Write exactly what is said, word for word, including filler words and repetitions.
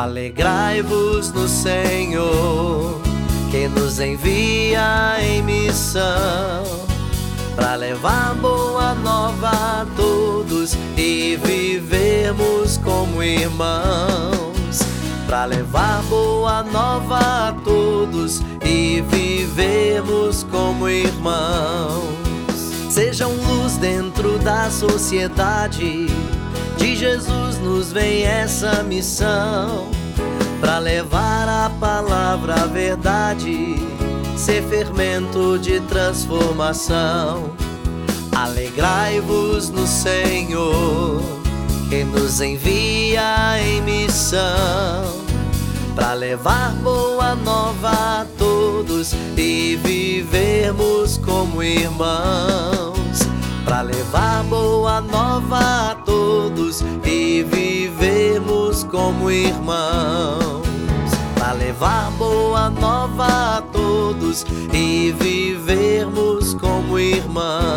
Alegrai-vos no Senhor, que nos envia em missão, para levar boa nova a todos e vivermos como irmãos. Para levar boa nova a todos e vivermos como irmãos. Sejam luz dentro da sociedade, de Jesus nos vem essa missão, para levar a palavra, a verdade, ser fermento de transformação. Alegrai-vos no Senhor, que nos envia em missão, para levar boa nova a todos e vivermos como irmãos. Para levar boa nova a todos e vivermos como irmãos. Para levar boa nova a todos e vivermos como irmãos.